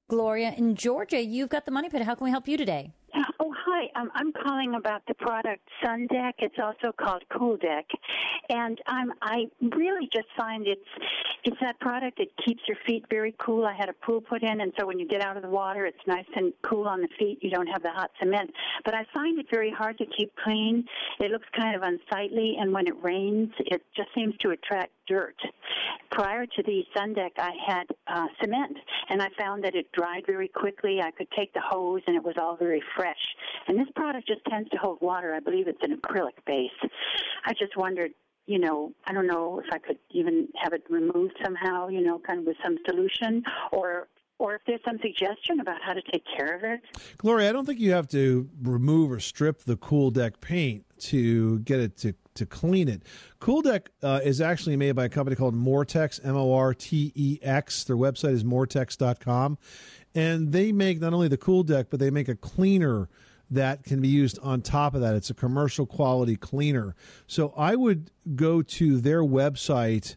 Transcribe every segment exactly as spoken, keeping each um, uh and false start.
Gloria in Georgia, you've got the Money Pit. How can we help you today? Oh, hi. Um, I'm calling about the product Sun Deck. It's also called Cool Deck. And um, I really just find it's it's that product that keeps your feet very cool. I had a pool put in, and so when you get out of the water, it's nice and cool on the feet. You don't have the hot cement. But I find it very hard to keep clean. It looks kind of unsightly, and when it rains, it just seems to attract dirt. Prior to the Sun Deck, I had uh, cement, and I found that it dried very quickly. I could take the hose, and it was all very fresh. And this product just tends to hold water. I believe it's an acrylic base. I just wondered, you know, I don't know if I could even have it removed somehow, you know, kind of with some solution, or or if there's some suggestion about how to take care of it. Gloria, I don't think you have to remove or strip the Cool Deck paint to get it to, to clean it. Cool Deck uh, is actually made by a company called Mortex, M O R T E X. Their website is mortex dot com. And they make not only the Cool Deck, but they make a cleaner that can be used on top of that. It's a commercial quality cleaner. So I would go to their website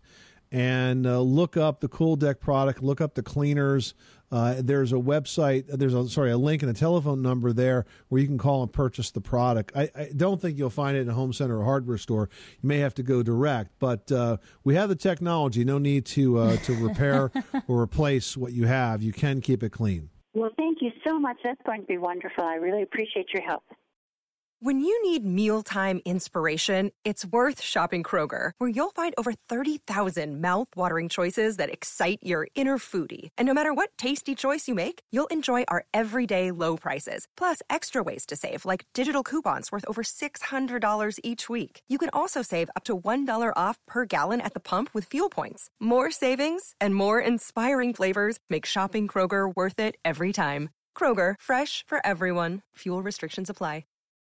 and uh, look up the Cool Deck product, look up the cleaners. Uh, there's a website, there's a, sorry, a link and a telephone number there where you can call and purchase the product. I, I don't think you'll find it in a home center or hardware store. You may have to go direct, but uh, we have the technology. No need to uh, to repair or replace what you have. You can keep it clean. Well, thank you so much. That's going to be wonderful. I really appreciate your help. When you need mealtime inspiration, it's worth shopping Kroger, where you'll find over thirty thousand mouth-watering choices that excite your inner foodie. And no matter what tasty choice you make, you'll enjoy our everyday low prices, plus extra ways to save, like digital coupons worth over six hundred dollars each week. You can also save up to one dollar off per gallon at the pump with fuel points. More savings and more inspiring flavors make shopping Kroger worth it every time. Kroger, fresh for everyone. Fuel restrictions apply.